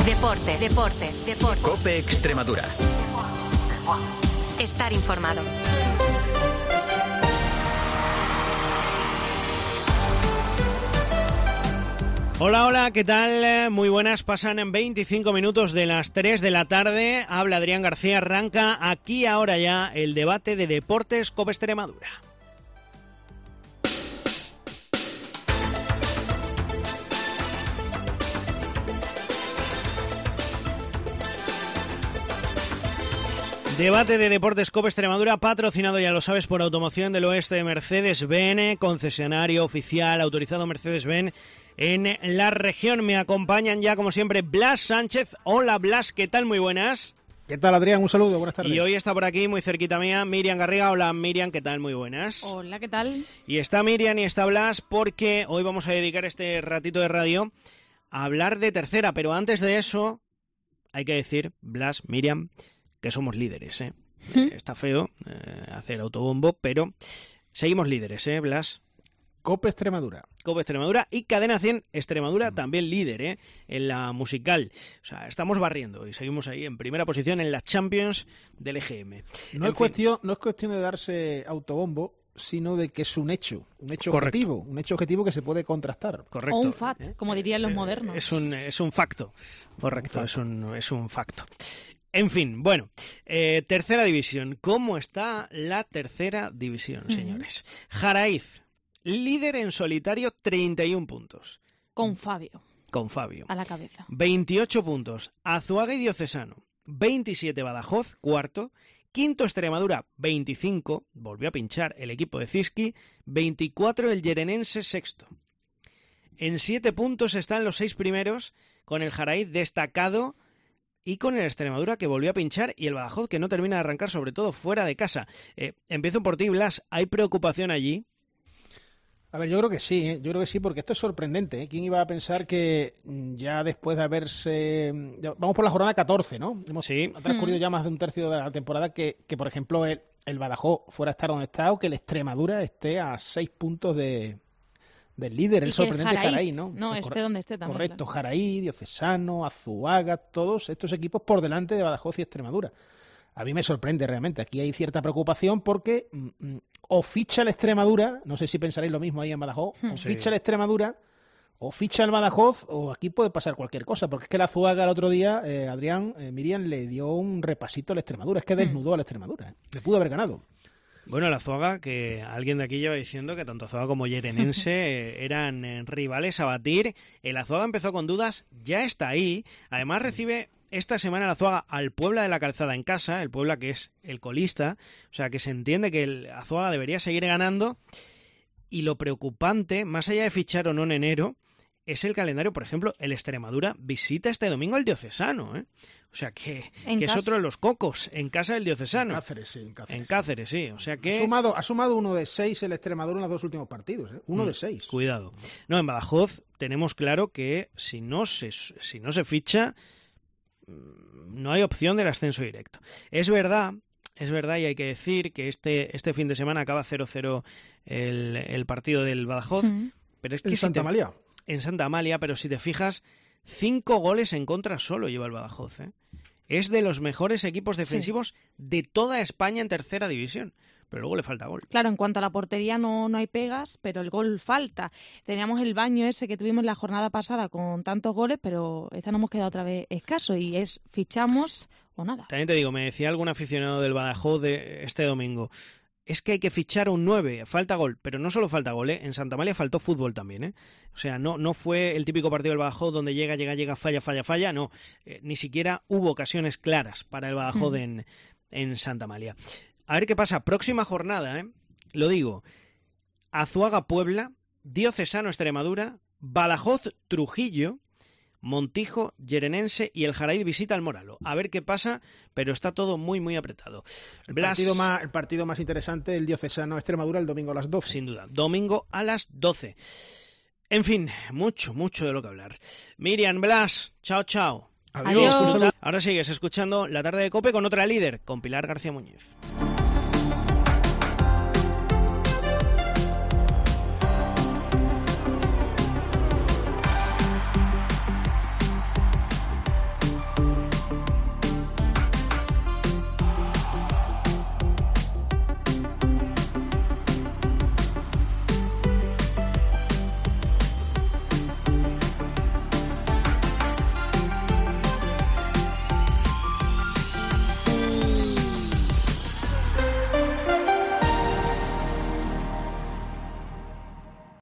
Deportes. COPE Extremadura. Estar informado. Hola, ¿qué tal? Muy buenas, pasan en 25 minutos de las 3 de la tarde. Habla Adrián García, arranca aquí ahora ya el debate de Deportes COPE Extremadura. Debate de Deportes COPE Extremadura, patrocinado, ya lo sabes, por Automoción del Oeste de Mercedes-Benz, concesionario oficial autorizado Mercedes-Benz en la región. Me acompañan ya, como siempre, Blas Sánchez. Hola, Blas, ¿qué tal? Muy buenas. ¿Qué tal, Adrián? Un saludo, buenas tardes. Y hoy está por aquí, muy cerquita mía, Miriam Garriga. Hola, Miriam, ¿qué tal? Muy buenas. Hola, ¿qué tal? Y está Miriam y está Blas porque hoy vamos a dedicar este ratito de radio a hablar de tercera, pero antes de eso hay que decir, Blas, Miriam, que somos líderes, ¿eh? Está feo hacer autobombo, pero seguimos líderes, ¿eh, Blas? COPE Extremadura. COPE Extremadura y Cadena 100 Extremadura también líder, en la musical. O sea, estamos barriendo y seguimos ahí en primera posición en la Champions del EGM. No es cuestión de darse autobombo, sino de que es un hecho objetivo que se puede contrastar. Correcto. O un fact, como dirían los modernos. Es un facto, correcto, es un facto. En fin, bueno, tercera división. ¿Cómo está la tercera división, señores? Jaraiz, líder en solitario, 31 puntos. Con Fabio. A la cabeza. 28 puntos. Azuaga y Diocesano. 27 Badajoz, cuarto. Quinto Extremadura, 25. Volvió a pinchar el equipo de Ziski. 24 el Yerenense, sexto. En 7 puntos están los 6 primeros, con el Jaraiz destacado y con el Extremadura que volvió a pinchar y el Badajoz que no termina de arrancar, sobre todo fuera de casa. Empiezo por ti, Blas. ¿Hay preocupación allí? A ver, yo creo que sí, porque esto es sorprendente. ¿Quién iba a pensar que ya después de haberse... Vamos por la jornada 14, ¿no? Hemos transcurrido ya más de un tercio de la temporada que por ejemplo, el Badajoz fuera a estar donde está o que el Extremadura esté a 6 puntos del líder, el sorprendente Jaraiz, ¿no? No, esté donde esté también. Correcto, claro. Jaraiz, Diocesano, Azuaga, todos estos equipos por delante de Badajoz y Extremadura. A mí me sorprende realmente. Aquí hay cierta preocupación porque o ficha el Extremadura, no sé si pensaréis lo mismo ahí en Badajoz, o ficha el Extremadura, o ficha el Badajoz, o aquí puede pasar cualquier cosa, porque es que la Azuaga el otro día, Adrián, Miriam, le dio un repasito al Extremadura, es que desnudó al Extremadura, le pudo haber ganado. Bueno, el Azuaga, que alguien de aquí lleva diciendo que tanto Azuaga como Yerenense eran rivales a batir. El Azuaga empezó con dudas, ya está ahí. Además recibe esta semana el Azuaga al Puebla de la Calzada en casa, el Puebla que es el colista. O sea que se entiende que el Azuaga debería seguir ganando. Y lo preocupante, más allá de fichar o no en enero, es el calendario. Por ejemplo, el Extremadura visita este domingo al Diocesano, ¿eh? O sea que es otro de los cocos, en casa del Diocesano. En Cáceres, sí. O sea que... Ha sumado 1 de 6 el Extremadura en los 2 últimos partidos, ¿eh? 1 de 6. Cuidado. No, en Badajoz tenemos claro que si no se ficha, no hay opción del ascenso directo. Es verdad, y hay que decir que este fin de semana acaba 0-0 el partido del Badajoz. Pero es que en Santa Amalia, pero si te fijas, 5 goles en contra solo lleva el Badajoz, ¿eh? Es de los mejores equipos defensivos de toda España en tercera división, pero luego le falta gol. Claro, en cuanto a la portería no hay pegas, pero el gol falta. Teníamos el baño ese que tuvimos la jornada pasada con tantos goles, pero esta nos hemos quedado otra vez escaso y es fichamos o nada. También te digo, me decía algún aficionado del Badajoz de este domingo, es que hay que fichar un 9, falta gol, pero no solo falta gol, en Santa Amalia faltó fútbol también, ¿eh? O sea, no fue el típico partido del Badajoz donde llega, falla, no, ni siquiera hubo ocasiones claras para el Badajoz en Santa Amalia. A ver qué pasa, próxima jornada, lo digo, Azuaga Puebla, Diocesano Extremadura, Badajoz Trujillo, Montijo, Yerenense y el Jaraiz visita al Moralo. A ver qué pasa, pero está todo muy, muy apretado. El partido más interesante, el Diocesano Extremadura, el domingo a las 12. Sin duda, domingo a las 12. En fin, mucho de lo que hablar. Miriam, Blas, chao. Adiós. Ahora sigues escuchando La Tarde de COPE con otra líder, con Pilar García Muñiz.